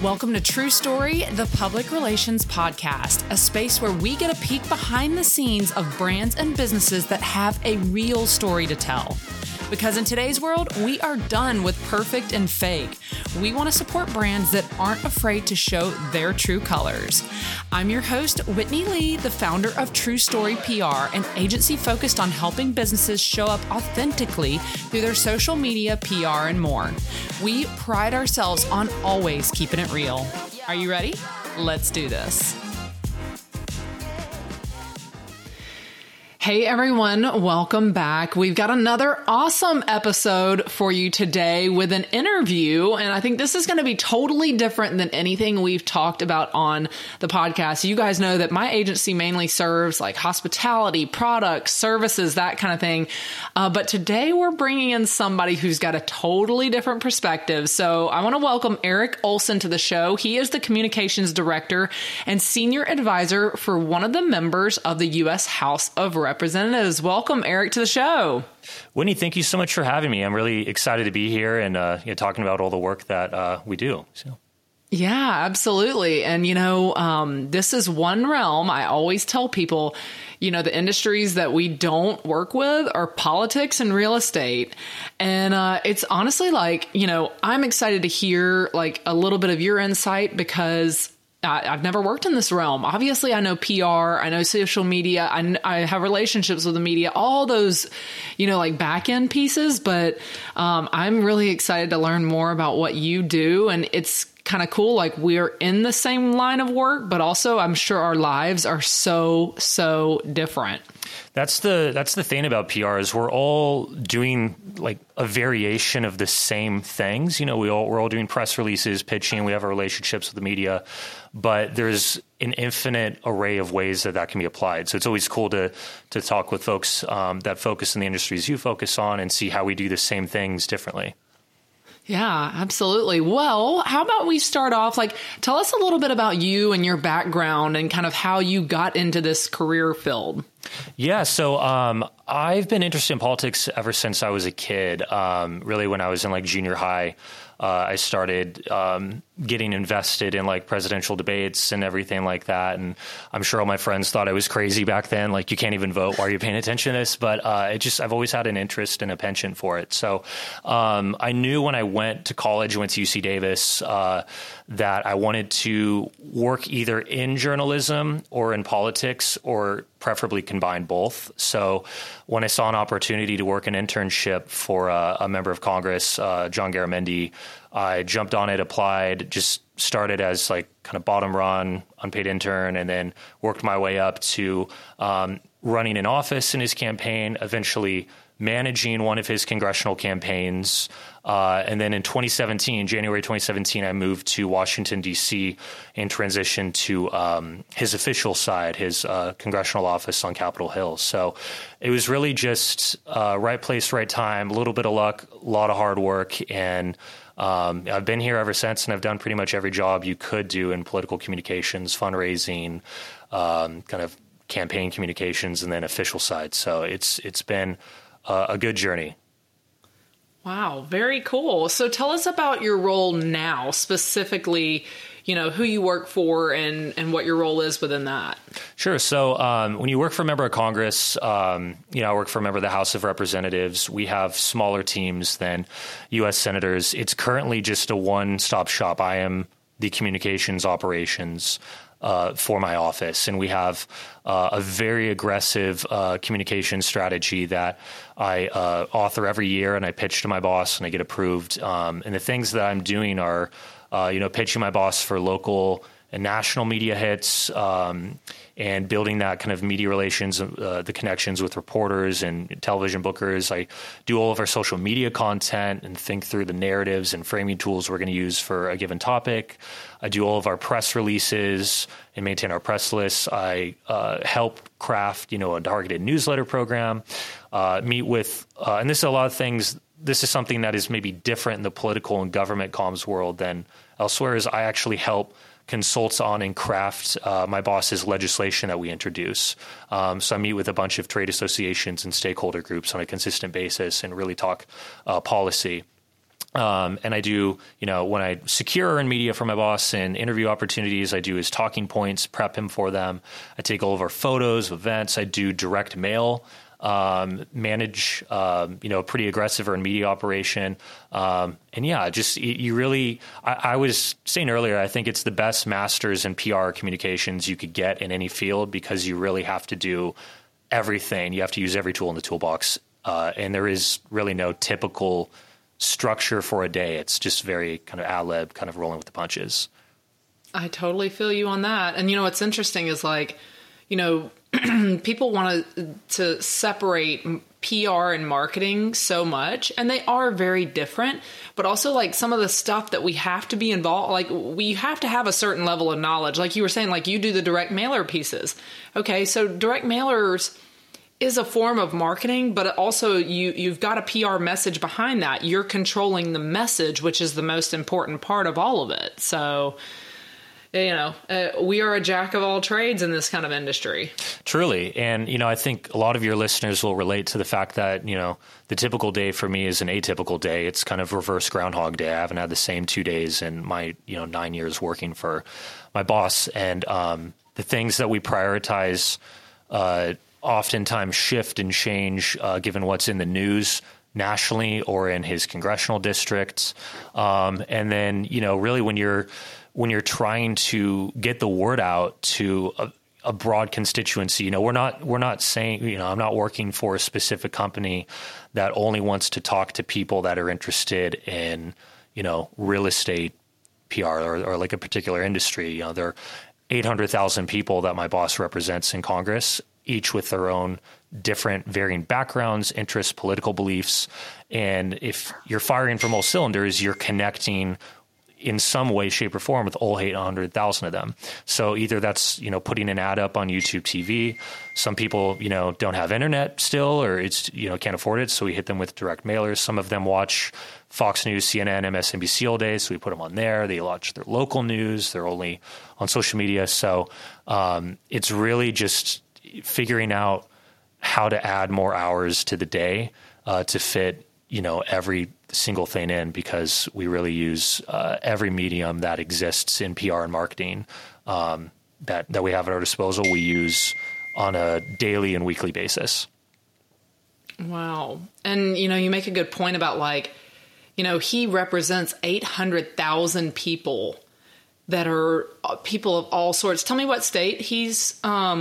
Welcome to True Story, the public relations podcast, a space where we get a peek behind the scenes of brands and businesses that have a real story to tell. Because in today's world, we are done with perfect and fake. We want to support brands that aren't afraid to show their true colors. I'm your host, Whitney Lee, the founder of True Story PR, an agency focused on helping businesses show up authentically through their social media, PR, and more. We pride ourselves on always keeping it real. Are you ready? Let's do this. Hey everyone, welcome back. We've got another awesome episode for you today with an interview, and I think this is going to be totally different than anything we've talked about on the podcast. You guys know that my agency mainly serves like hospitality, products, services, that kind of thing. But today we're bringing in somebody who's got a totally different perspective. So I want to welcome Eric Olson to the show. He is the communications director and senior advisor for one of the members of the U.S. House of Representatives. Welcome, Eric, to the show. Whitney, thank you so much for having me. I'm really excited to be here and talking about all the work that we do. So. Yeah, absolutely. And, this is one realm. I always tell people, the industries that we don't work with are politics and real estate. And it's honestly I'm excited to hear a little bit of your insight because I've never worked in this realm. Obviously, I know PR, I know social media, I have relationships with the media, all those, back end pieces. But I'm really excited to learn more about what you do. And it's kind of cool. We're in the same line of work, but also I'm sure our lives are so different. That's the thing about PR is we're all doing a variation of the same things. We're all doing press releases, pitching. We have our relationships with the media, but there's an infinite array of ways that can be applied. So it's always cool to talk with folks that focus in the industries you focus on and see how we do the same things differently. Yeah, absolutely. Well, how about we start off, tell us a little bit about you and your background and kind of how you got into this career field. Yeah, so I've been interested in politics ever since I was a kid. Really, when I was in junior high, I started getting invested in presidential debates and everything like that. And I'm sure all my friends thought I was crazy back then. You can't even vote. Why are you paying attention to this? But I've always had an interest and a penchant for it. So I knew when I went to college, went to UC Davis, that I wanted to work either in journalism or in politics, or preferably combine both. So when I saw an opportunity to work an internship for a member of Congress, John Garamendi, I jumped on it, applied, just started as kind of bottom run, unpaid intern, and then worked my way up to running an office in his campaign, eventually managing one of his congressional campaigns. And then in January 2017, I moved to Washington, D.C. and transitioned to his official side, his congressional office on Capitol Hill. So it was really just right place, right time, a little bit of luck, a lot of hard work. And I've been here ever since, and I've done pretty much every job you could do in political communications, fundraising, kind of campaign communications, and then official side. So it's been a good journey. Wow, very cool. So tell us about your role now, specifically, who you work for and what your role is within that. Sure. So when you work for a member of Congress, I work for a member of the House of Representatives. We have smaller teams than U.S. senators. It's currently just a one-stop shop. I am the communications operations for my office. And we have a very aggressive communication strategy that I author every year, and I pitch to my boss and I get approved. And the things that I'm doing are, pitching my boss for local and national media hits, and building that kind of media relations, the connections with reporters and television bookers. I do all of our social media content and think through the narratives and framing tools we're going to use for a given topic. I do all of our press releases and maintain our press lists. I help craft, a targeted newsletter program, meet with, and this is a lot of things. This is something that is maybe different in the political and government comms world than elsewhere, is I actually help consults on and craft my boss's legislation that we introduce. So I meet with a bunch of trade associations and stakeholder groups on a consistent basis and really talk policy. And I do, when I secure earned media for my boss and interview opportunities, I do his talking points, prep him for them. I take all of our photos, events. I do direct mail, manage, a pretty aggressive earned media operation. And yeah, just you really, I was saying earlier, I think it's the best masters in PR communications you could get in any field, because you really have to do everything. You have to use every tool in the toolbox. And there is really no typical structure for a day. It's just very kind of ad lib, kind of rolling with the punches. I totally feel you on that. And what's interesting is people want to separate PR and marketing so much, and they are very different, but also some of the stuff that we have to be involved, we have to have a certain level of knowledge. Like you were saying, you do the direct mailer pieces. Okay. So direct mailers is a form of marketing, but also you've got a PR message behind that. You're controlling the message, which is the most important part of all of it. So, we are a jack of all trades in this kind of industry. Truly. And, I think a lot of your listeners will relate to the fact that, the typical day for me is an atypical day. It's kind of reverse Groundhog Day. I haven't had the same 2 days in my, 9 years working for my boss. And the things that we prioritize oftentimes shift and change given what's in the news nationally or in his congressional districts. And then, really when you're trying to get the word out to a broad constituency, we're not saying, I'm not working for a specific company that only wants to talk to people that are interested in, real estate PR or a particular industry. There are 800,000 people that my boss represents in Congress, each with their own different varying backgrounds, interests, political beliefs. And if you're firing from all cylinders, you're connecting in some way, shape, or form with all 800,000 of them. So either that's, putting an ad up on YouTube TV. Some people, don't have internet still, or it's, can't afford it. So we hit them with direct mailers. Some of them watch Fox News, CNN, MSNBC all day. So we put them on there. They watch their local news. They're only on social media. So it's really just figuring out how to add more hours to the day to fit, every single thing in, because we really use every medium that exists in PR and marketing that we have at our disposal. We use on a daily and weekly basis. Wow. And, you make a good point about he represents 800,000 people that are people of all sorts. Tell me what state he's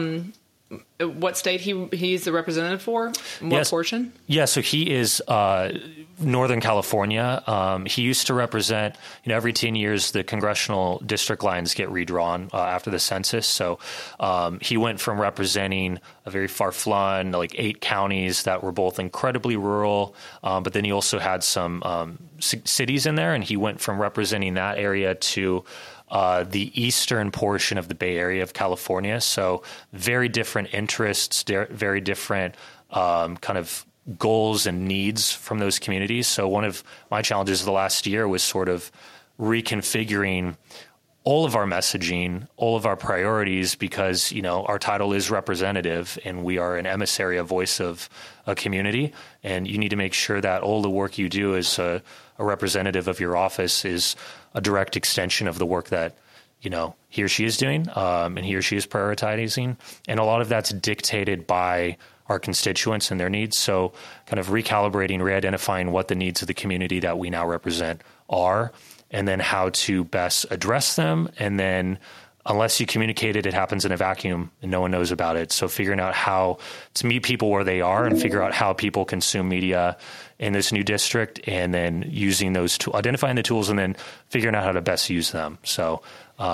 the representative for? What portion? Yeah, so he is Northern California. He used to represent, every 10 years the congressional district lines get redrawn after the census. So he went from representing a very far-flung, 8 counties that were both incredibly rural, but then he also had some cities in there, and he went from representing that area to the eastern portion of the Bay Area of California. So very different interests, very different kind of goals and needs from those communities. So one of my challenges of the last year was sort of reconfiguring all of our messaging, all of our priorities, because, our title is representative and we are an emissary, a voice of a community. And you need to make sure that all the work you do as a representative of your office is a direct extension of the work that, he or she is doing, and he or she is prioritizing. And a lot of that's dictated by our constituents and their needs. So kind of recalibrating, re-identifying what the needs of the community that we now represent are, and then how to best address them. And then unless you communicate it, it happens in a vacuum and no one knows about it. So figuring out how to meet people where they are and figure out how people consume media in this new district, and then using those identifying the tools and then figuring out how to best use them. So,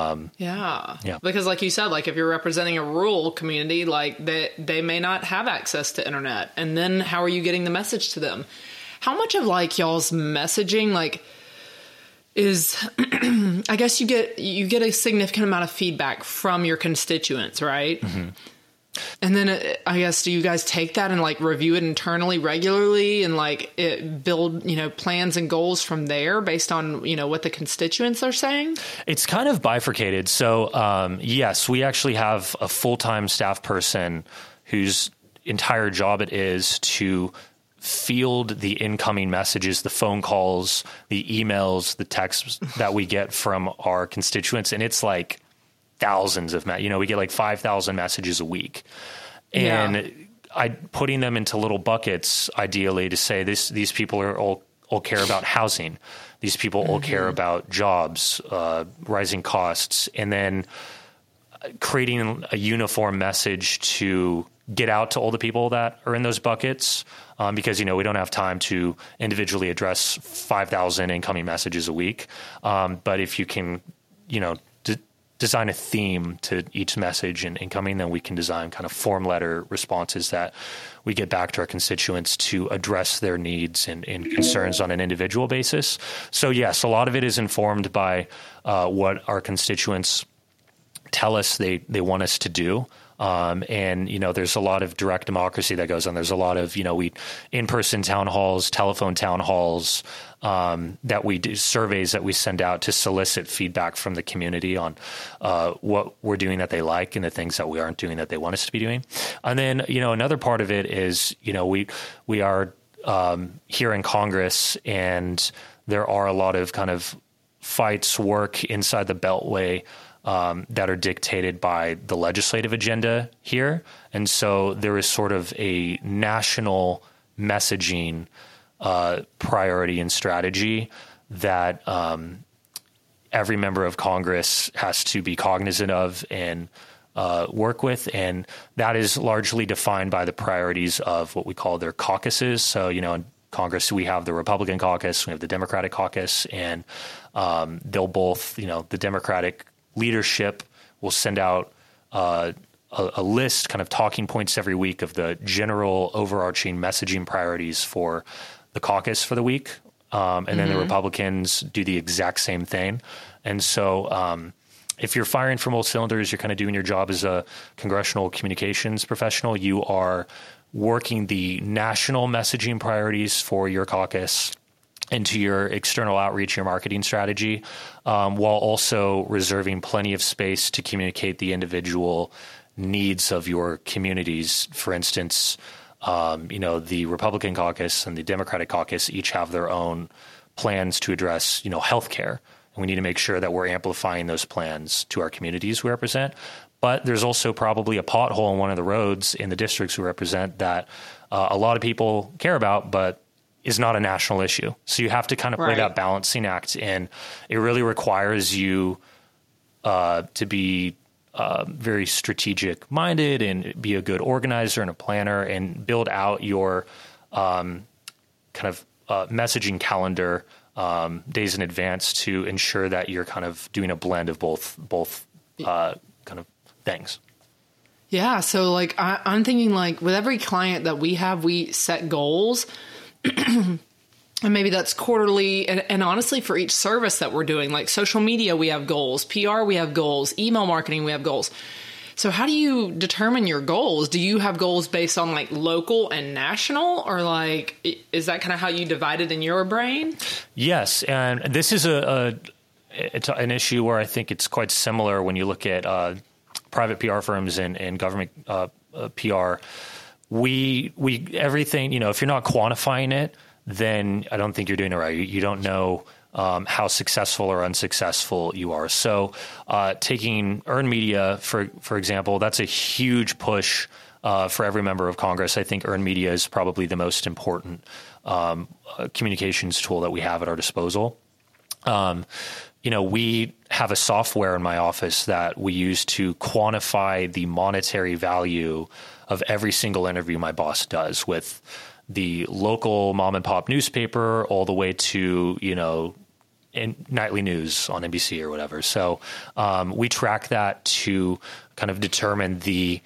yeah. Because like you said, if you're representing a rural community, they may not have access to internet. And then how are you getting the message to them? How much of y'all's messaging, is, I guess you get a significant amount of feedback from your constituents, right? Mm-hmm. And then I guess, do you guys take that and review it internally regularly and build, plans and goals from there based on, what the constituents are saying? It's kind of bifurcated. So, yes, we actually have a full-time staff person whose entire job it is to field the incoming messages, the phone calls, the emails, the texts that we get from our constituents. And it's like thousands of, we get like 5,000 messages a week. And putting them into little buckets, ideally, to say these people are all care about housing. These people all care about jobs, rising costs, and then creating a uniform message to get out to all the people that are in those buckets, because, we don't have time to individually address 5,000 incoming messages a week. But if you can, design a theme to each message and incoming, then we can design kind of form letter responses that we get back to our constituents to address their needs and concerns on an individual basis. So yes, a lot of it is informed by what our constituents tell us they want us to do. And there's a lot of direct democracy that goes on. There's a lot of, in-person town halls, telephone town halls, that we do, surveys that we send out to solicit feedback from the community on what we're doing that they like and the things that we aren't doing that they want us to be doing. And then, another part of it is, we are here in Congress, and there are a lot of kind of fights, work inside the Beltway that are dictated by the legislative agenda here. And so there is sort of a national messaging priority and strategy that every member of Congress has to be cognizant of and work with. And that is largely defined by the priorities of what we call their caucuses. So, in Congress, we have the Republican caucus, we have the Democratic caucus, and they'll both, the Democratic leadership will send out a list, kind of talking points every week of the general overarching messaging priorities for the caucus for the week. And then the Republicans do the exact same thing. And so if you're firing from all cylinders, you're kind of doing your job as a congressional communications professional. You are working the national messaging priorities for your caucus into your external outreach, your marketing strategy, while also reserving plenty of space to communicate the individual needs of your communities. For instance, the Republican caucus and the Democratic caucus each have their own plans to address, healthcare. And we need to make sure that we're amplifying those plans to our communities we represent. But there's also probably a pothole in one of the roads in the districts we represent that a lot of people care about, but is not a national issue. So you have to kind of play that balancing act, and it really requires you to be very strategic minded and be a good organizer and a planner and build out your kind of messaging calendar days in advance to ensure that you're kind of doing a blend of both kind of things. Yeah. So like I'm thinking like with every client that we have, we set goals. And maybe that's quarterly. And honestly, for each service that we're doing, like social media, we have goals, PR, we have goals, email marketing, we have goals. So how do you determine your goals? Do you have goals based on like local and national, or like, is that kind of how you divide it in your brain? Yes. And this is it's an issue where I think it's quite similar when you look at private PR firms and government PR. We everything, if you're not quantifying it, then I don't think you're doing it right. You don't know how successful or unsuccessful you are. So taking earned media, for example, that's a huge push for every member of Congress. I think earned media is probably the most important communications tool that we have at our disposal. We have a software in my office that we use to quantify the monetary value of every single interview my boss does with the local mom and pop newspaper all the way to, in nightly news on NBC or whatever. So we track that to kind of determine the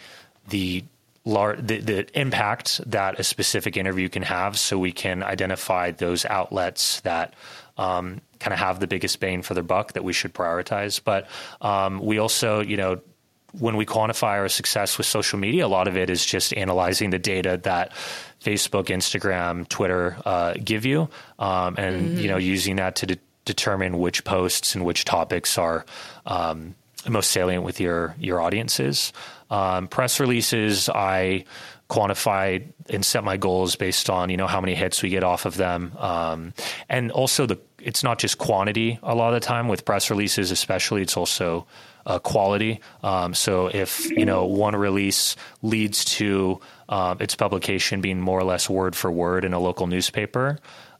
impact that a specific interview can have, so we can identify those outlets that kind of have the biggest bang for their buck that we should prioritize. But we also, when we quantify our success with social media, a lot of it is just analyzing the data that Facebook, Instagram, Twitter give you, and using that to determine which posts and which topics are most salient with your audiences. Press releases, I quantify and set my goals based on, how many hits we get off of them. And also it's not just quantity a lot of the time with press releases, especially, it's also quality. So if, one release leads to its publication being more or less word for word in a local newspaper,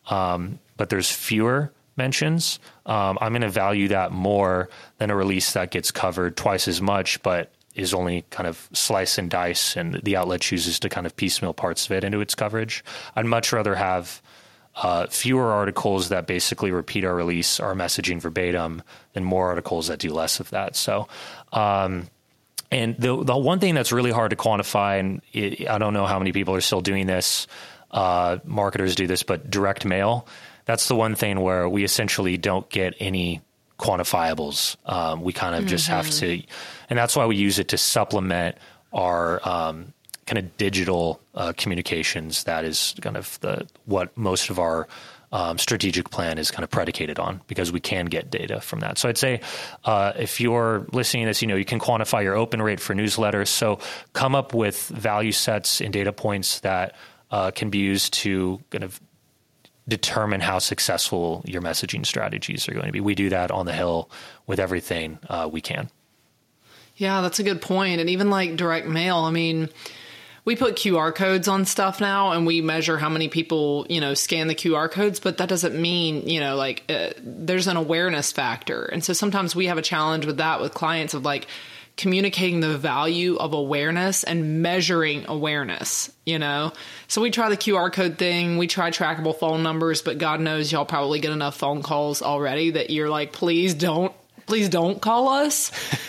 but there's fewer mentions, I'm going to value that more than a release that gets covered twice as much, but is only kind of slice and dice, and the outlet chooses to kind of piecemeal parts of it into its coverage. I'd much rather have fewer articles that basically repeat our release, our messaging verbatim, than more articles that do less of that. So, and the one thing that's really hard to quantify, and I don't know how many people are still doing this, marketers do this, but direct mail, that's the one thing where we essentially don't get any quantifiables. We kind of just have to, and that's why we use it to supplement our kind of digital communications. That is kind of what most of our strategic plan is kind of predicated on, because we can get data from that. So I'd say if you're listening to this, you can quantify your open rate for newsletters. So come up with value sets and data points that can be used to kind of determine how successful your messaging strategies are going to be. We do that on the Hill with everything we can. Yeah, that's a good point. And even like direct mail, I mean, we put QR codes on stuff now, and we measure how many people, scan the QR codes, but that doesn't mean, there's an awareness factor. And so sometimes we have a challenge with that with clients of like communicating the value of awareness and measuring awareness, So we try the QR code thing. We try trackable phone numbers, but God knows y'all probably get enough phone calls already that you're like, please don't call us,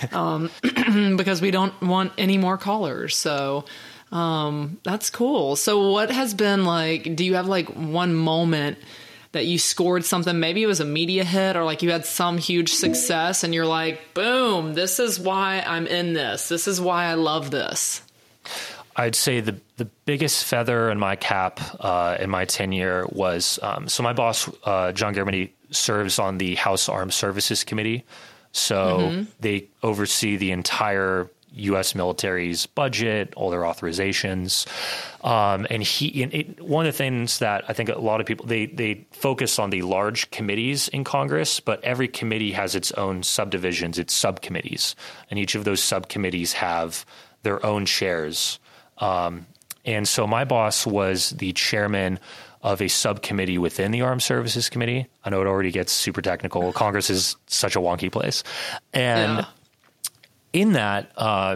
because we don't want any more callers. So, that's cool. So what has been like, do you have like one moment that you scored something, maybe it was a media hit, or like you had some huge success and you're like, boom, this is why I'm in this. This is why I love this. I'd say the biggest feather in my cap in my tenure was, so my boss, John Germany, serves on the House Armed Services Committee. So they oversee the entire U.S. military's budget, all their authorizations. And one of the things that I think a lot of people, they focus on the large committees in Congress, but every committee has its own subdivisions, its subcommittees. And each of those subcommittees have their own chairs. And so my boss was the chairman of a subcommittee within the Armed Services Committee. I know it already gets super technical. Congress is such a wonky place. And in that,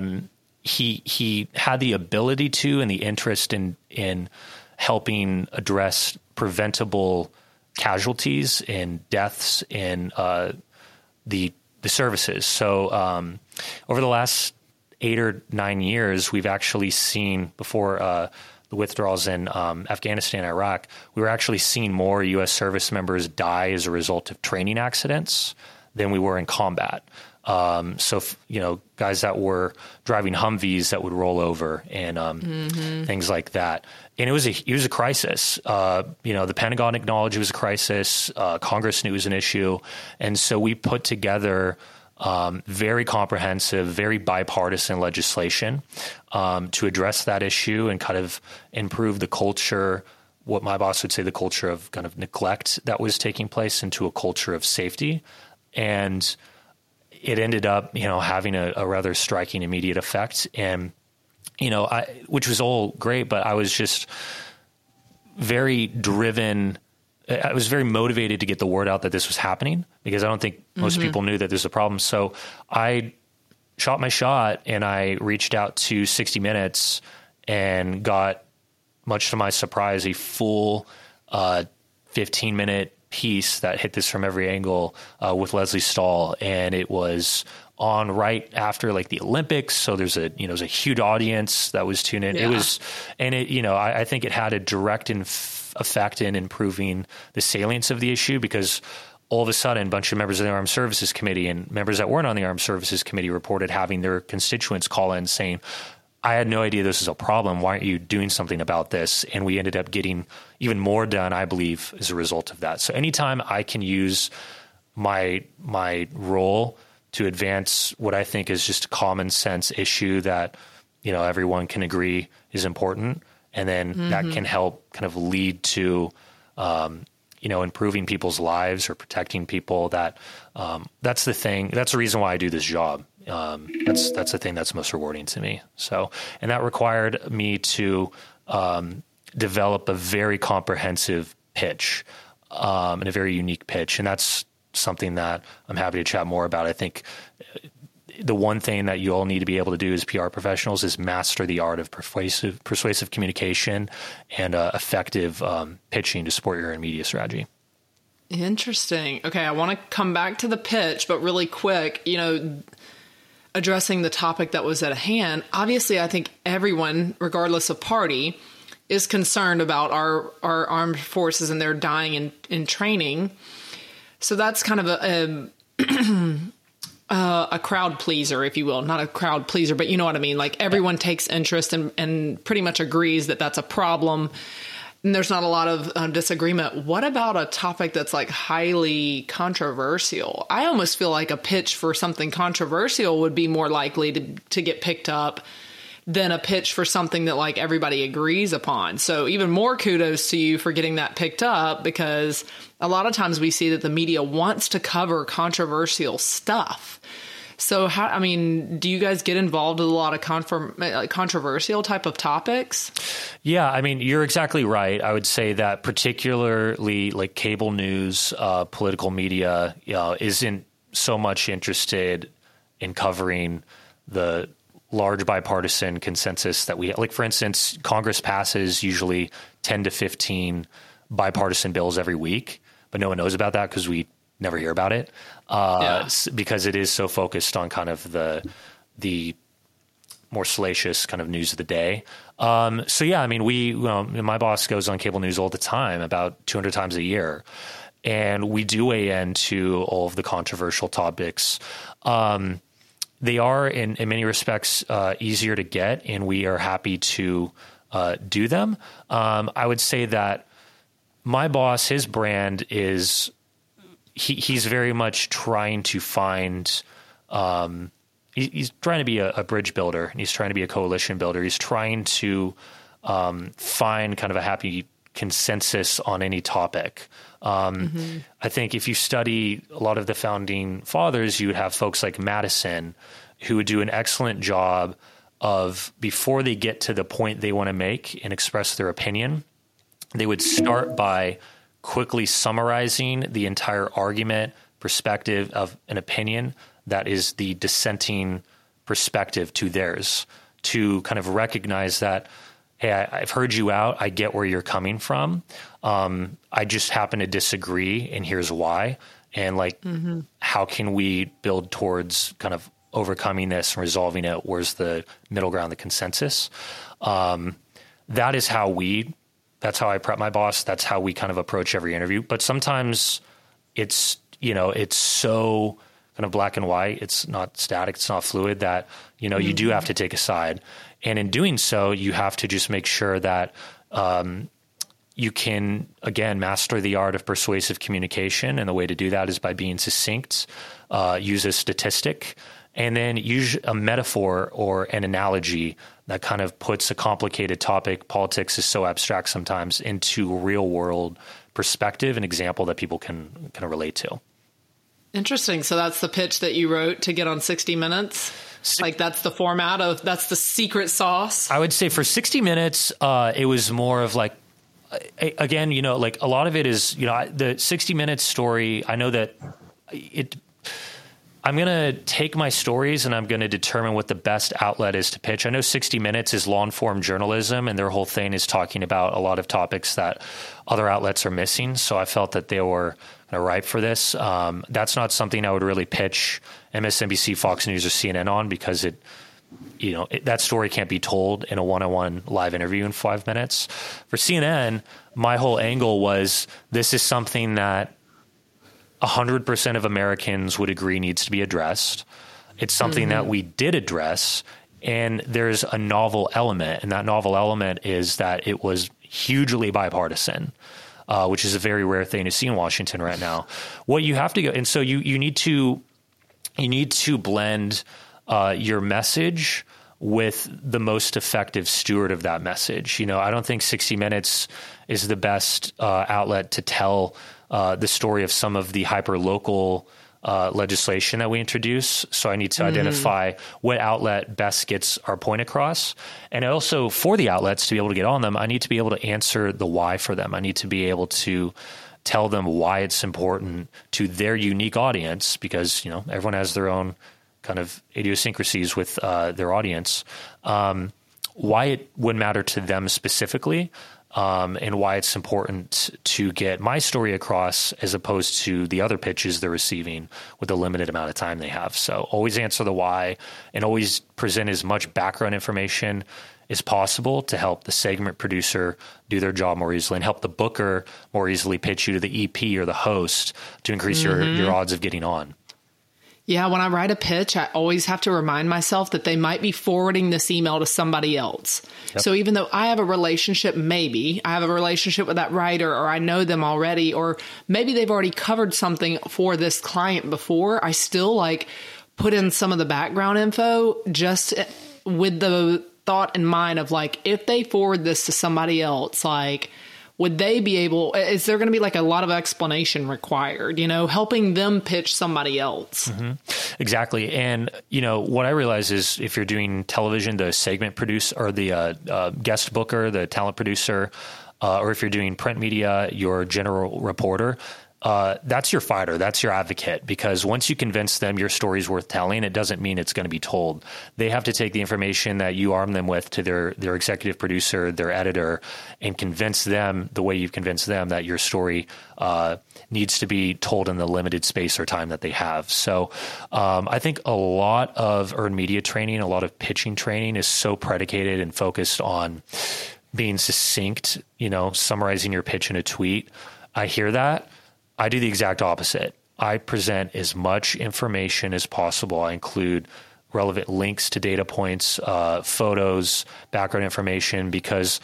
he had the ability to, and the interest in helping address preventable casualties and deaths in the services. So over the last 8 or 9 years, we've actually seen, before the withdrawals in Afghanistan and Iraq, we were actually seeing more U.S. service members die as a result of training accidents than we were in combat. So, guys that were driving Humvees that would roll over and things like that. And it was a crisis. The Pentagon acknowledged it was a crisis. Congress knew it was an issue. And so we put together very comprehensive, very bipartisan legislation to address that issue and kind of improve the culture, what my boss would say the culture of kind of neglect that was taking place, into a culture of safety. And it ended up, having a rather striking immediate effect. And, which was all great, but I was just very driven. I was very motivated to get the word out that this was happening, because I don't think most people knew that there's a problem. So I shot my shot and I reached out to 60 Minutes and got, much to my surprise, a full 15-minute piece that hit this from every angle with Leslie Stahl. And it was on right after like the Olympics. So there's a huge audience that was tuned in. Yeah. It was, and it, I think it had a direct effect in improving the salience of the issue, because all of a sudden, a bunch of members of the Armed Services Committee and members that weren't on the Armed Services Committee reported having their constituents call in saying, I had no idea this was a problem. Why aren't you doing something about this? And we ended up getting even more done, I believe, as a result of that. So anytime I can use my role to advance what I think is just a common sense issue that everyone can agree is important. And then that can help kind of lead to, improving people's lives or protecting people. That's the thing. That's the reason why I do this job. That's the thing that's most rewarding to me. So, and that required me to develop a very comprehensive pitch and a very unique pitch. And that's something that I'm happy to chat more about. I think the one thing that you all need to be able to do as PR professionals is master the art of persuasive communication and effective pitching to support your media strategy. Interesting. Okay, I want to come back to the pitch, but really quick, addressing the topic that was at hand. Obviously, I think everyone, regardless of party, is concerned about our armed forces and their dying in training. So that's kind of a crowd pleaser, if you will. Not a crowd pleaser, but you know what I mean? Like everyone takes interest and pretty much agrees that that's a problem. And there's not a lot of disagreement. What about a topic that's like highly controversial? I almost feel like a pitch for something controversial would be more likely to get picked up than a pitch for something that like everybody agrees upon. So even more kudos to you for getting that picked up, because a lot of times we see that the media wants to cover controversial stuff. So do you guys get involved with a lot of controversial type of topics? Yeah, I mean, you're exactly right. I would say that particularly like cable news, political media, isn't so much interested in covering the large bipartisan consensus that we have. Like, for instance, Congress passes usually 10 to 15 bipartisan bills every week, but no one knows about that because we never hear about it because it is so focused on kind of the more salacious kind of news of the day. So yeah, I mean, my boss goes on cable news all the time, about 200 times a year, and we do weigh into all of the controversial topics. They are in many respects easier to get, and we are happy to do them. I would say that my boss, his brand is he's very much trying to find. He's trying to be a bridge builder, and he's trying to be a coalition builder. He's trying to find kind of a happy consensus on any topic. I think if you study a lot of the founding fathers, you would have folks like Madison who would do an excellent job of, before they get to the point they want to make and express their opinion, they would start by quickly summarizing the entire argument, perspective of an opinion that is the dissenting perspective to theirs, to kind of recognize that, hey, I've heard you out. I get where you're coming from. I just happen to disagree, and here's why. And how can we build towards kind of overcoming this and resolving it? Where's the middle ground, the consensus? That's how I prep my boss. That's how we kind of approach every interview. But sometimes it's so kind of black and white. It's not static. It's not fluid that, you do have to take a side. And in doing so, you have to just make sure that you can, again, master the art of persuasive communication. And the way to do that is by being succinct, use a statistic, and then use a metaphor or an analogy that kind of puts a complicated topic. Politics is so abstract sometimes, into real world perspective, an example that people can kind of relate to. Interesting. So that's the pitch that you wrote to get on 60 Minutes? Like that's the format that's the secret sauce? I would say for 60 Minutes, it was more of like, again, like a lot of it is, the 60 Minutes story. I know that I'm going to take my stories and I'm going to determine what the best outlet is to pitch. I know 60 Minutes is long-form journalism, and their whole thing is talking about a lot of topics that other outlets are missing. So I felt that they were kind of ripe for this. That's not something I would really pitch MSNBC, Fox News, or CNN on, because that story can't be told in a one-on-one live interview in 5 minutes. For CNN, my whole angle was, this is something that 100% of Americans would agree needs to be addressed. It's something that we did address, and there's a novel element, and that novel element is that it was hugely bipartisan, which is a very rare thing to see in Washington right now. What you have to go, and so you need to blend your message with the most effective steward of that message. I don't think 60 Minutes is the best outlet to tell the story of some of the hyper-local legislation that we introduce. So I need to identify what outlet best gets our point across. And also, for the outlets to be able to get on them, I need to be able to answer the why for them. I need to be able to tell them why it's important to their unique audience, because everyone has their own kind of idiosyncrasies with their audience, why it would matter to them specifically, and why it's important to get my story across as opposed to the other pitches they're receiving with the limited amount of time they have. So always answer the why and always present as much background information as possible to help the segment producer do their job more easily and help the booker more easily pitch you to the EP or the host to increase your odds of getting on. Yeah, when I write a pitch, I always have to remind myself that they might be forwarding this email to somebody else. Yep. So even though I have a relationship, maybe I have a relationship with that writer, or I know them already, or maybe they've already covered something for this client before, I still put in some of the background info just with the thought in mind of if they forward this to somebody else, would they be able, is there going to be a lot of explanation required, helping them pitch somebody else? Mm-hmm. Exactly. And, what I realize is if you're doing television, the segment producer or the guest booker, the talent producer, or if you're doing print media, your general reporter, that's your fighter. That's your advocate, because once you convince them your story's worth telling, it doesn't mean it's going to be told. They have to take the information that you arm them with to their executive producer, their editor, and convince them the way you've convinced them that your story needs to be told in the limited space or time that they have. So I think a lot of earned media training, a lot of pitching training is so predicated and focused on being succinct, summarizing your pitch in a tweet. I hear that. I do the exact opposite. I present as much information as possible. I include relevant links to data points, photos, background information, because,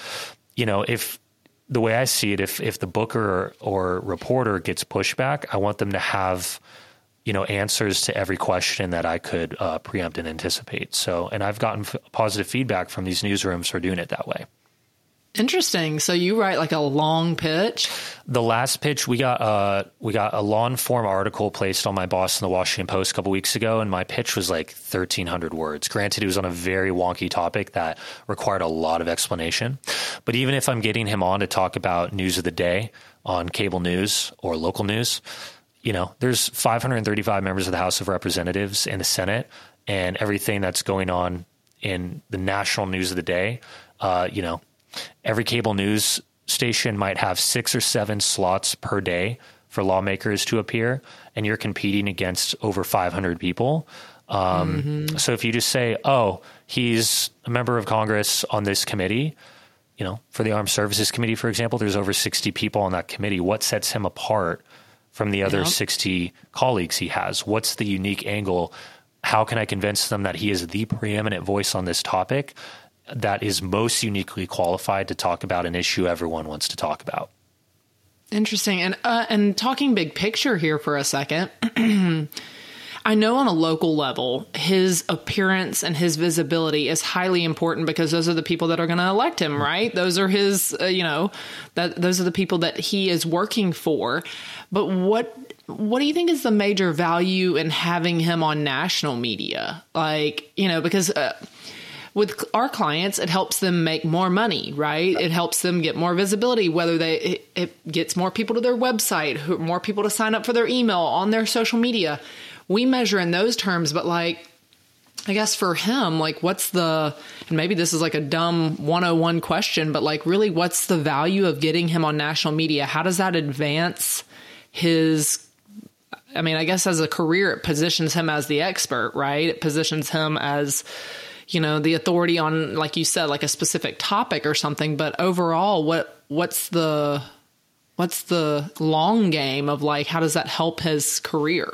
if the way I see it, if the booker or reporter gets pushback, I want them to have, answers to every question that I could preempt and anticipate. So, and I've gotten positive feedback from these newsrooms for doing it that way. Interesting. So you write a long pitch? The last pitch, we got a long form article placed on my boss in the Washington Post a couple weeks ago, and my pitch was 1,300 words. Granted, it was on a very wonky topic that required a lot of explanation. But even if I'm getting him on to talk about news of the day on cable news or local news, there's 535 members of the House of Representatives and the Senate, and everything that's going on in the national news of the day, every cable news station might have 6 or 7 slots per day for lawmakers to appear, and you're competing against over 500 people. So if you just say, oh, he's a member of Congress on this committee, for the Armed Services Committee, for example, there's over 60 people on that committee. What sets him apart from the other 60 colleagues he has? What's the unique angle? How can I convince them that he is the preeminent voice on this topic that is most uniquely qualified to talk about an issue everyone wants to talk about? Interesting. And talking big picture here for a second, I know on a local level, his appearance and his visibility is highly important because those are the people that are going to elect him, right? Those are his, those are the people that he is working for. But what do you think is the major value in having him on national media? Because with our clients, it helps them make more money, right? It helps them get more visibility, whether it gets more people to their website, more people to sign up for their email on their social media. We measure in those terms, but I guess for him, what's and maybe this is a dumb 101 question, but really what's the value of getting him on national media? How does that advance his, I guess as a career, it positions him as the expert, right? It positions him as, the authority on, like you said, a specific topic or something. But overall, what's the long game of how does that help his career?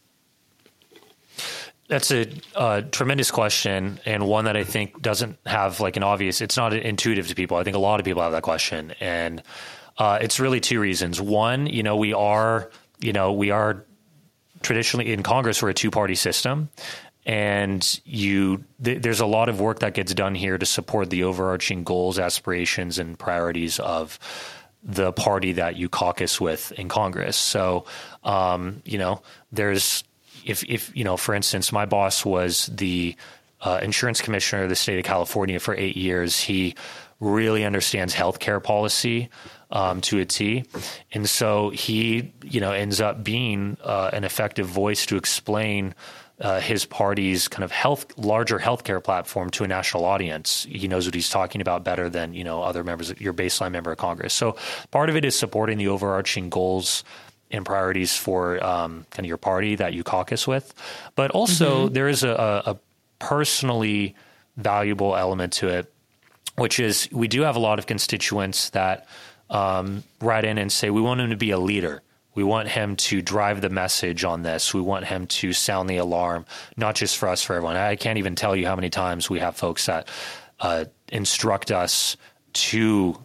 That's a tremendous question, and one that I think doesn't have an obvious, it's not intuitive to people. I think a lot of people have that question, and it's really 2 reasons. One, we are traditionally in Congress, we're a 2-party system. And there's a lot of work that gets done here to support the overarching goals, aspirations, and priorities of the party that you caucus with in Congress. So, there's, if for instance, my boss was the insurance commissioner of the state of California for 8 years. He really understands healthcare policy to a T. And so he, ends up being an effective voice to explain his party's kind of larger healthcare platform to a national audience. He knows what he's talking about better than, other members, your baseline member of Congress. So part of it is supporting the overarching goals and priorities for kind of your party that you caucus with. But also there is a personally valuable element to it, which is we do have a lot of constituents that write in and say, we want him to be a leader. We want him to drive the message on this. We want him to sound the alarm, not just for us, for everyone. I can't even tell you how many times we have folks that instruct us to,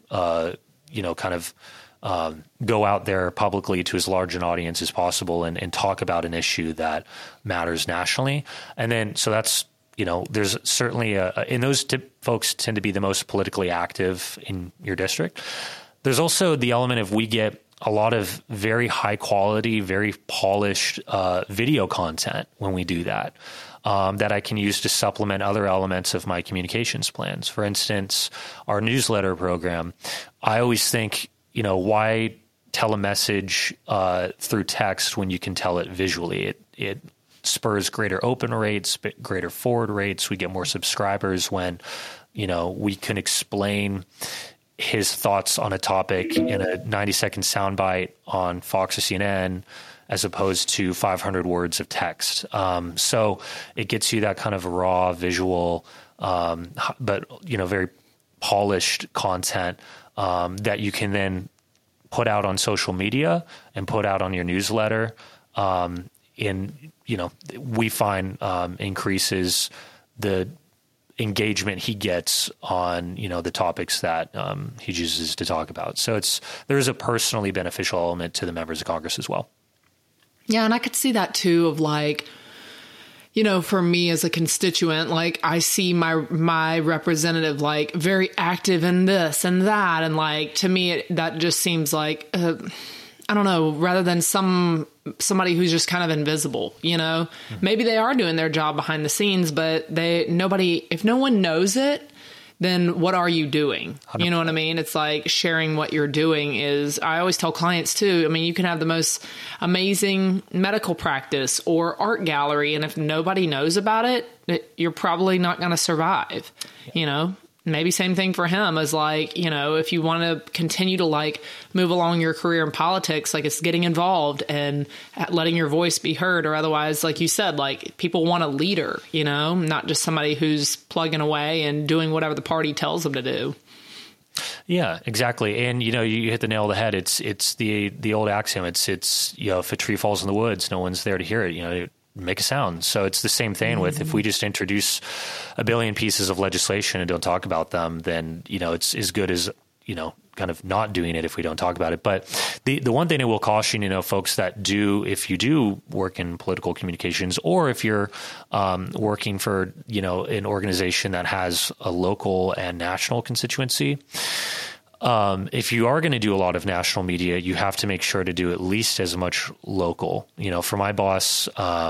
go out there publicly to as large an audience as possible and talk about an issue that matters nationally. And then, so that's, there's certainly and those folks tend to be the most politically active in your district. There's also the element of we get a lot of very high quality, very polished video content when we do that, that I can use to supplement other elements of my communications plans. For instance, our newsletter program, I always think, why tell a message through text when you can tell it visually? It spurs greater open rates, greater forward rates. We get more subscribers when, we can explain his thoughts on a topic in a 90-second soundbite on Fox or CNN as opposed to 500 words of text. So it gets you that kind of raw visual, but, very polished content that you can then put out on social media and put out on your newsletter. We find increases the engagement he gets on, the topics that he chooses to talk about. So there's a personally beneficial element to the members of Congress as well. Yeah. And I could see that too of for me as a constituent, I see my representative, very active in this and that. And to me, that just seems like, I don't know, rather than somebody who's just kind of invisible, maybe they are doing their job behind the scenes, but if no one knows it, then what are you doing? 100%. You know what I mean? It's like sharing what you're doing I always tell clients too, you can have the most amazing medical practice or art gallery. And if nobody knows about it, you're probably not going to survive, Maybe same thing for him as if you want to continue to move along your career in politics, it's getting involved and letting your voice be heard, or otherwise, like you said, people want a leader, not just somebody who's plugging away and doing whatever the party tells them to do. Yeah, exactly. And, you hit the nail on the head. It's the old axiom. It's if a tree falls in the woods, no one's there to hear it, make a sound. So it's the same thing with if we just introduce a billion pieces of legislation and don't talk about them, then, it's as good as, kind of not doing it if we don't talk about it. But the one thing I will caution, folks that if you do work in political communications, or if you're working for, an organization that has a local and national constituency, if you are going to do a lot of national media, you have to make sure to do at least as much local. For my boss,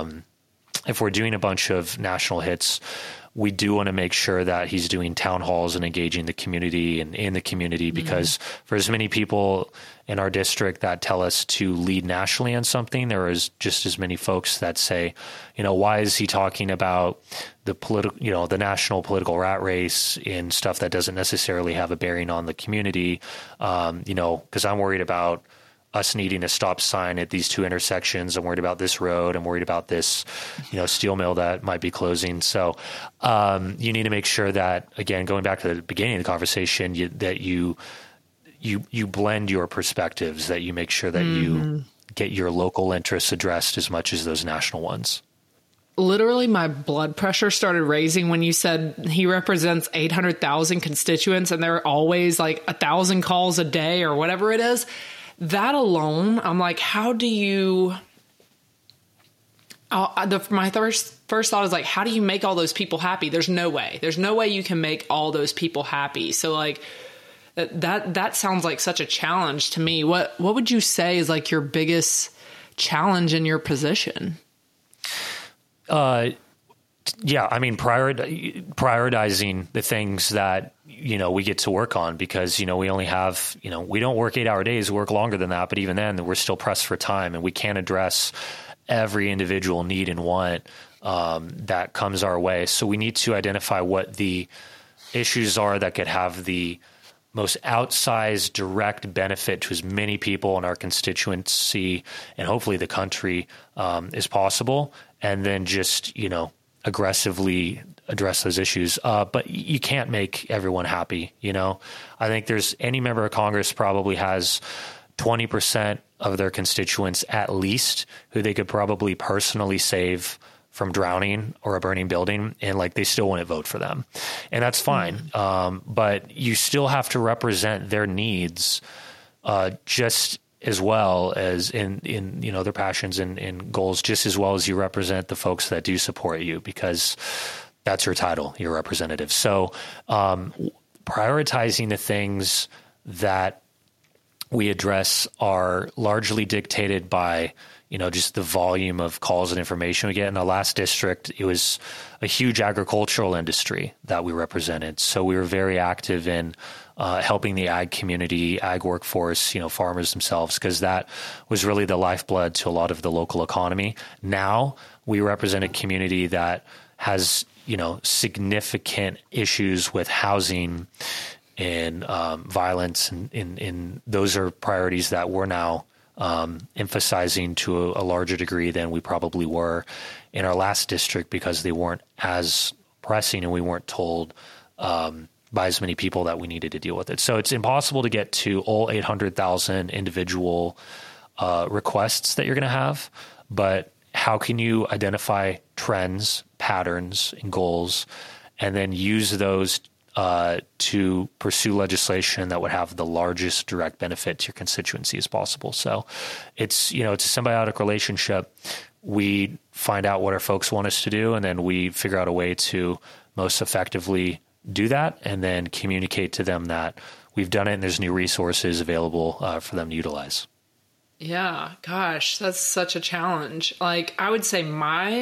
if we're doing a bunch of national hits, we do want to make sure that he's doing town halls and engaging the community and in the community, because for as many people in our district that tell us to lead nationally on something, there is just as many folks that say, why is he talking about the national political rat race in stuff that doesn't necessarily have a bearing on the community? Because I'm worried about us needing a stop sign at these two intersections. I'm worried about this road. I'm worried about this, steel mill that might be closing. So you need to make sure that, again, going back to the beginning of the conversation, that you blend your perspectives, that you make sure that you get your local interests addressed as much as those national ones. Literally, my blood pressure started raising when you said he represents 800,000 constituents and there are always 1,000 calls a day or whatever it is. That alone, I'm like, how do you My first thought is like, how do you make all those people happy? There's no way. There's no way you can make all those people happy. So like that sounds like such a challenge to me. What would you say is like your biggest challenge in your position? Yeah, I mean, prioritizing the things that, we get to work on, because, we only have, we don't work 8-hour days, we work longer than that. But even then, we're still pressed for time, and we can't address every individual need and want that comes our way. So we need to identify what the issues are that could have the most outsized direct benefit to as many people in our constituency and hopefully the country as possible. And then just, aggressively address those issues. But you can't make everyone happy. I think any member of Congress probably has 20% of their constituents at least who they could probably personally save from drowning or a burning building, and like they still wouldn't vote for them. And that's fine. But you still have to represent their needs just as well as in their passions and goals, just as well as you represent the folks that do support you, because that's your title, your representative. So prioritizing the things that we address are largely dictated by, just the volume of calls and information we get. In the last district, it was a huge agricultural industry that we represented. So we were very active in helping the ag community, ag workforce, farmers themselves, because that was really the lifeblood to a lot of the local economy. Now we represent a community that has, significant issues with housing and violence, and those are priorities that we're now emphasizing to a larger degree than we probably were in our last district, because they weren't as pressing and we weren't told by as many people that we needed to deal with it. So it's impossible to get to all 800,000 individual requests that you're going to have, but how can you identify trends, patterns, and goals, and then use those to pursue legislation that would have the largest direct benefit to your constituency as possible. So it's, it's a symbiotic relationship. We find out what our folks want us to do, and then we figure out a way to most effectively do that, and then communicate to them that we've done it and there's new resources available for them to utilize. Yeah, gosh, that's such a challenge. Like, I would say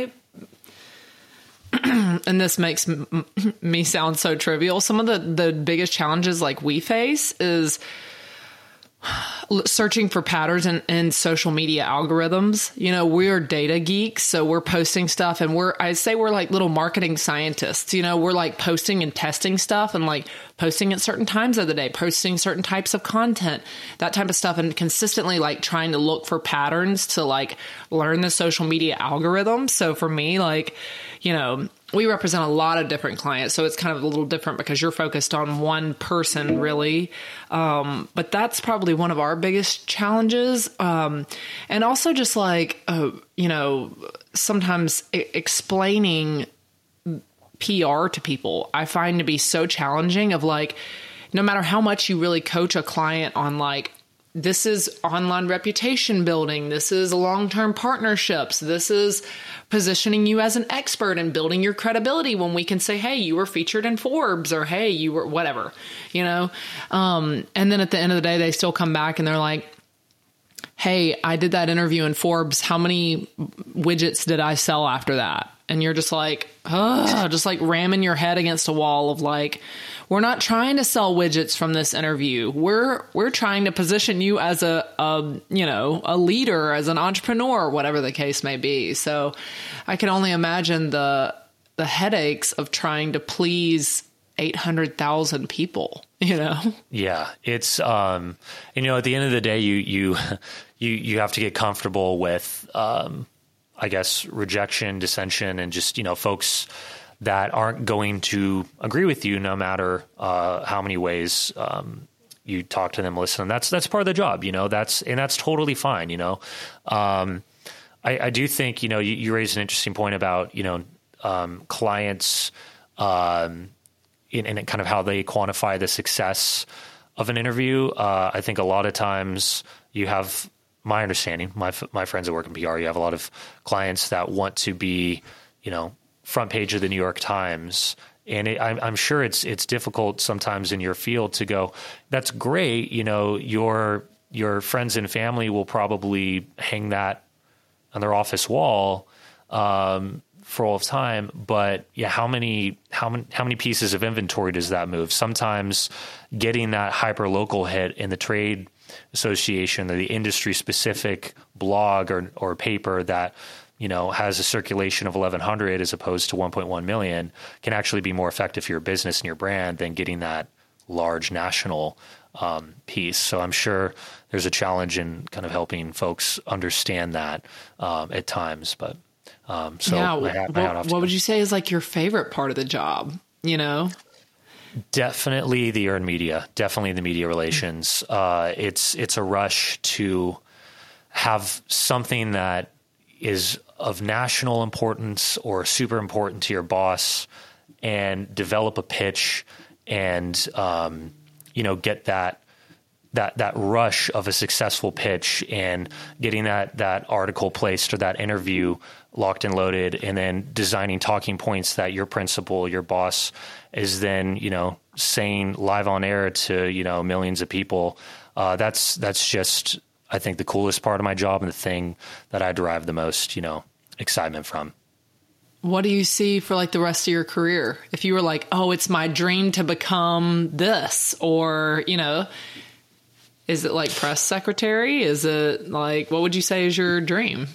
and this makes me sound so trivial, some of the biggest challenges like we face is searching for patterns in social media algorithms. We're data geeks, so we're posting stuff, and I'd say we're like little marketing scientists. We're like posting and testing stuff, and like posting at certain times of the day, posting certain types of content, that type of stuff, and consistently like trying to look for patterns to like learn the social media algorithm. So for me, like, we represent a lot of different clients, so it's kind of a little different because you're focused on one person, really. But that's probably one of our biggest challenges. And also just like, sometimes explaining PR to people, I find to be so challenging of like, no matter how much you really coach a client on like, this is online reputation building, this is long-term partnerships, this is positioning you as an expert and building your credibility when we can say, hey, you were featured in Forbes, or hey, you were whatever, and then at the end of the day, they still come back and they're like, hey, I did that interview in Forbes. How many widgets did I sell after that? And you're just like, just like ramming your head against a wall of like, we're not trying to sell widgets from this interview. We're trying to position you as a leader, as an entrepreneur, whatever the case may be. So I can only imagine the headaches of trying to please 800,000 people, Yeah, it's at the end of the day, you have to get comfortable with I guess rejection, dissension, and just folks that aren't going to agree with you no matter how many ways you talk to them, listen. That's part of the job, that's totally fine. I do think you raised an interesting point about clients and kind of how they quantify the success of an interview. I think a lot of times you have my understanding, my friends that work in PR, you have a lot of clients that want to be, front page of the New York Times. And I'm sure it's difficult sometimes in your field to go, that's great. Your friends and family will probably hang that on their office wall for all of time. But yeah, how many pieces of inventory does that move? Sometimes getting that hyper local hit in the trade association or the industry specific blog or paper that has a circulation of 1,100 as opposed to 1.1 million can actually be more effective for your business and your brand than getting that large national piece. So I'm sure there's a challenge in kind of helping folks understand that at times. But what would you say is like your favorite part of the job? Definitely the earned media. Definitely the media relations. It's a rush to have something that is of national importance or super important to your boss and develop a pitch and, get that rush of a successful pitch and getting that article placed or that interview locked and loaded, and then designing talking points that your principal, your boss is then, saying live on air to, millions of people. That's just, I think, the coolest part of my job and the thing that I derive the most, excitement from. What do you see for like the rest of your career? If you were like, oh, it's my dream to become this, or, is it like press secretary? Is it like, what would you say is your dream?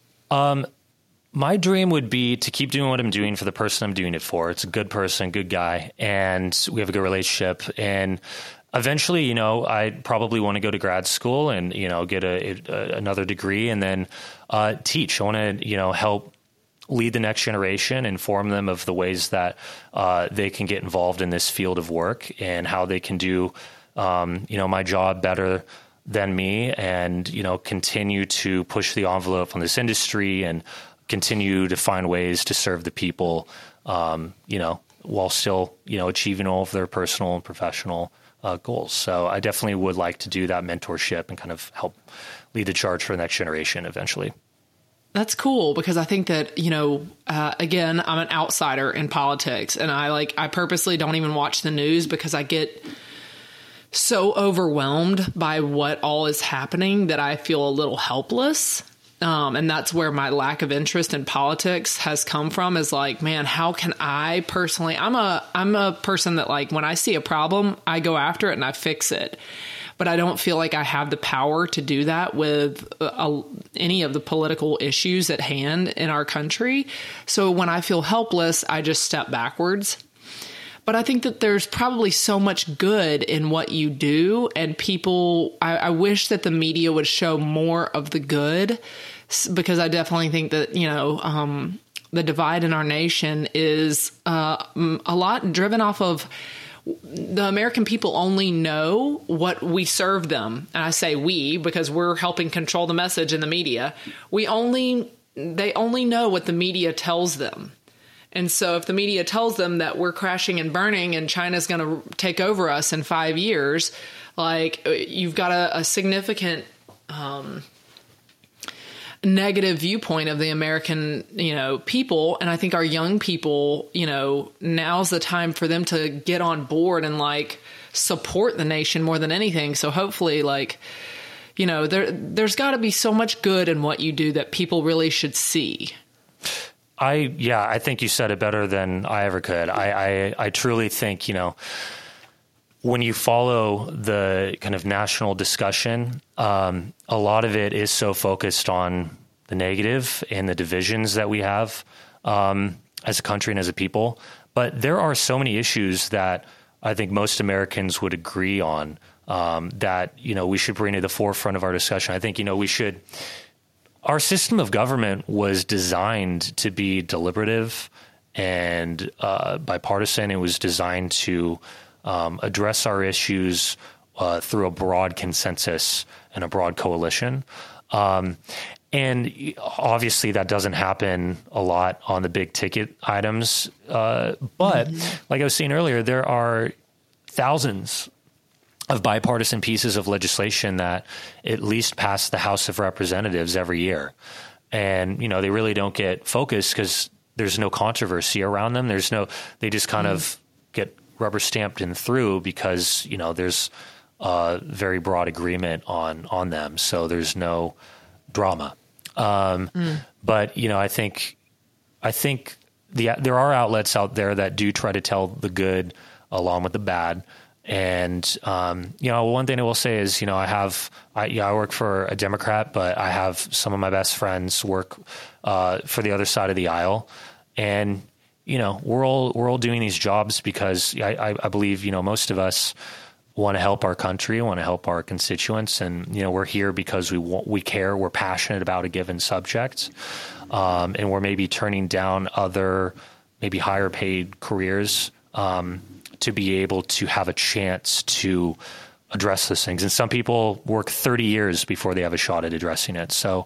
My dream would be to keep doing what I'm doing for the person I'm doing it for. It's a good person, good guy, and we have a good relationship. And eventually, I probably want to go to grad school and, get another degree and then teach. I want to, help lead the next generation, inform them of the ways that they can get involved in this field of work and how they can do, my job better than me and, continue to push the envelope on this industry and continue to find ways to serve the people, while still, achieving all of their personal and professional goals. So I definitely would like to do that mentorship and kind of help lead the charge for the next generation eventually. That's cool because I think that, again, I'm an outsider in politics and I purposely don't even watch the news because I get so overwhelmed by what all is happening that I feel a little helpless. And that's where my lack of interest in politics has come from is like, man, how can I personally, I'm a person that like, when I see a problem, I go after it and I fix it. But I don't feel like I have the power to do that with any of the political issues at hand in our country. So when I feel helpless, I just step backwards. But I think that there's probably so much good in what you do. And people, I wish that the media would show more of the good because I definitely think that, the divide in our nation is a lot driven off of the American people only know what we serve them. And I say we because we're helping control the message in the media. They only know what the media tells them. And so if the media tells them that we're crashing and burning and China's going to take over us in 5 years, like you've got a significant negative viewpoint of the American, people. And I think our young people, now's the time for them to get on board and like support the nation more than anything. So hopefully there's got to be so much good in what you do that people really should see. I think you said it better than I ever could. I truly think, when you follow the kind of national discussion, a lot of it is so focused on the negative and the divisions that we have as a country and as a people. But there are so many issues that I think most Americans would agree on that, we should bring to the forefront of our discussion. I think, our system of government was designed to be deliberative and bipartisan. It was designed to address our issues through a broad consensus and a broad coalition. And obviously that doesn't happen a lot on the big ticket items. But like I was saying earlier, there are thousands of bipartisan pieces of legislation that at least pass the House of Representatives every year. And, they really don't get focused because there's no controversy around them. They just kind of get rubber stamped and through because, there's very broad agreement on them. So there's no drama. But, I think there are outlets out there that do try to tell the good along with the bad. And, one thing I will say is, I work for a Democrat, but I have some of my best friends work for the other side of the aisle. And, we're all doing these jobs because I believe, most of us want to help our country, want to help our constituents. And, we're here because we care, we're passionate about a given subject. And we're maybe turning down other, maybe higher paid careers, to be able to have a chance to address those things. And some people work 30 years before they have a shot at addressing it. So,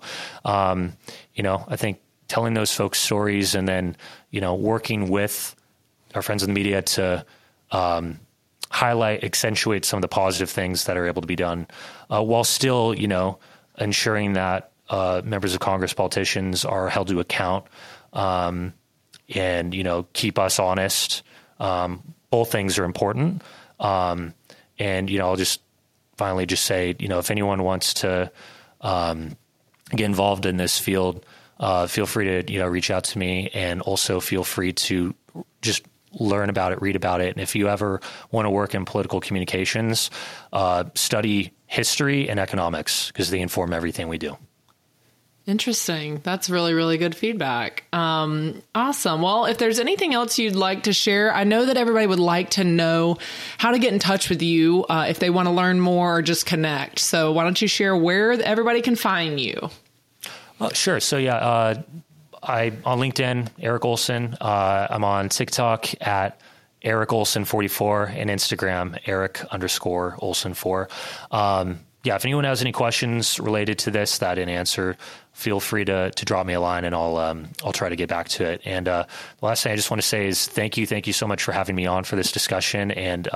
I think telling those folks stories and then, working with our friends in the media to highlight, accentuate some of the positive things that are able to be done, while still, ensuring that members of Congress, politicians are held to account, and, keep us honest. Both things are important. And, I'll just finally just say, if anyone wants to get involved in this field, feel free to, reach out to me, and also feel free to just learn about it, read about it. And if you ever want to work in political communications, study history and economics because they inform everything we do. Interesting. That's really, really good feedback. Awesome. Well, if there's anything else you'd like to share, I know that everybody would like to know how to get in touch with you if they want to learn more or just connect. So why don't you share where everybody can find you? Sure. So I'm on LinkedIn, Eric Olson. I'm on TikTok at Eric Olson 44 and Instagram, Eric_Olson4. If anyone has any questions related to this that I didn't answer, feel free to drop me a line and I'll try to get back to it. And the last thing I just want to say is thank you so much for having me on for this discussion. And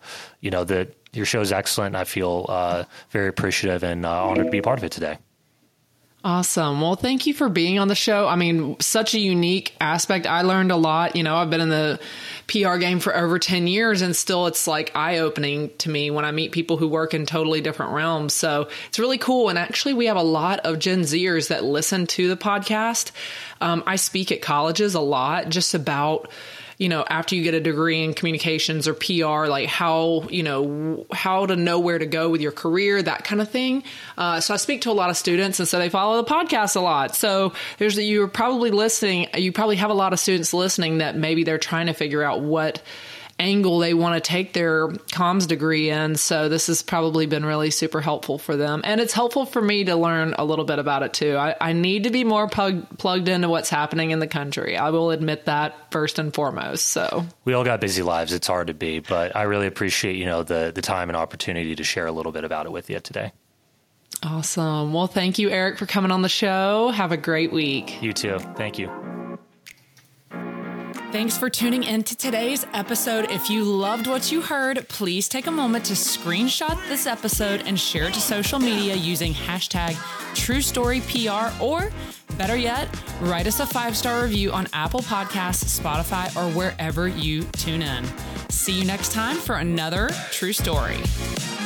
your show is excellent. I feel very appreciative and honored to be a part of it today. Awesome. Well, thank you for being on the show. I mean, such a unique aspect. I learned a lot. I've been in the PR game for over 10 years and still it's like eye-opening to me when I meet people who work in totally different realms. So it's really cool. And actually, we have a lot of Gen Zers that listen to the podcast. I speak at colleges a lot just about, after you get a degree in communications or PR, like how to know where to go with your career, that kind of thing. So I speak to a lot of students and so they follow the podcast a lot. So you're probably listening. You probably have a lot of students listening that maybe they're trying to figure out what angle they want to take their comms degree in. So this has probably been really super helpful for them. And it's helpful for me to learn a little bit about it too. I need to be more plugged into what's happening in the country. I will admit that first and foremost. So we all got busy lives. It's hard to be, but I really appreciate, the time and opportunity to share a little bit about it with you today. Awesome. Well, thank you, Eric, for coming on the show. Have a great week. You too. Thank you. Thanks for tuning in to today's episode. If you loved what you heard, please take a moment to screenshot this episode and share it to social media using #TrueStoryPR, or better yet, write us a 5-star review on Apple Podcasts, Spotify, or wherever you tune in. See you next time for another True Story.